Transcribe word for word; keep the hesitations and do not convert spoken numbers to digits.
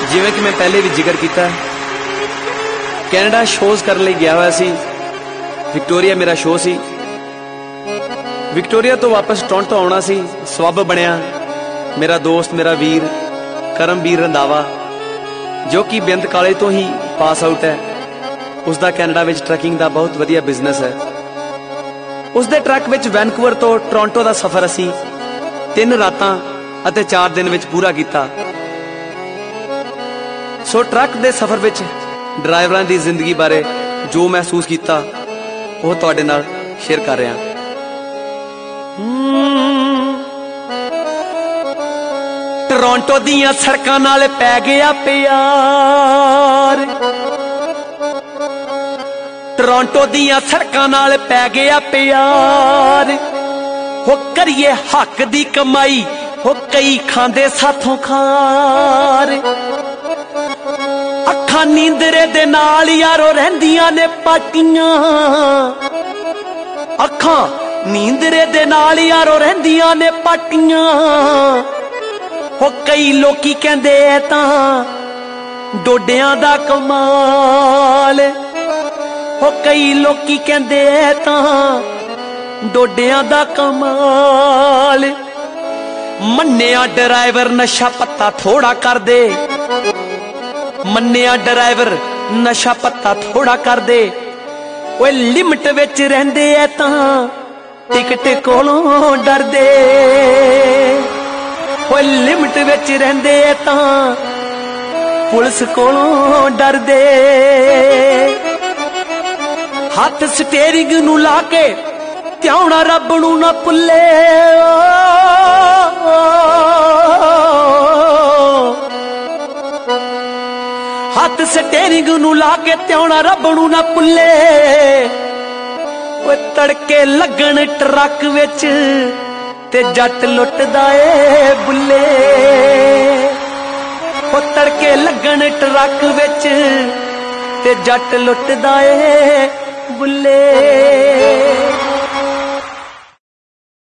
जिवें कि मैं पहले भी जिक्र किया, कैनेडा शोज़ करने लिए गया हुआ सी। विक्टोरिया मेरा शो सी। विक्टोरिया तो वापस टोरंटो आना सी। सबब बनया मेरा दोस्त, मेरा वीर करमवीर रंधावा, जो कि बेंत काले तो ही पास आउट है। उसका कैनेडा विच ट्रैकिंग का बहुत वधिया बिजनेस है। उसके ट्रक विच वैनकूवर तो टोरंटो का सफर असी तीन रातां अते चार दिन विच पूरा किया। सो ट्रक के सफर विच ड्राइवरां दी जिंदगी बारे जो महसूस किया वो तुहाडे नाल शेयर कर रहा। टोरंटो दियां सड़कां नाल पै गया प्यार, टोरंटो दियां सड़कां नाल पै गया प्यार। हो करिए हक दी कमाई, हो कई खांदे साथों खार। अखां नींदरे दे नाल यारो रहिंदियां ने पाटियां, अखां नींदरे दे नाल यारो रहिंदियां ने पाटियां। हो कई लोकी कहंदे तां डोडियां दा कमाल, हो कई लोकी कहंदे तां डोडियां दा कमाल। मन्निया ड्राइवर नशा पत्ता थोड़ा कर दे, मन्निया ड्राइवर नशा पत्ता थोड़ा कर दे। ओए लिमिट विच रहिंदे ऐ तां टिकट कोलों डर दे। ओए लिमिट विच रहिंदे ऐ तां पुलिस कोलों डर दे। हथ स्टेरिंग नू ला के ध्याना रब नू ना भुल्ले। हथ स्टेरिंग नू ला के ध्याना रब नू ना भुल्ले। तड़के लगन ट्रक विच ते जट लुटदा ए बुल्ले। तड़के लगन ट्रक विच ते जट लुटदा ए बुल्ले।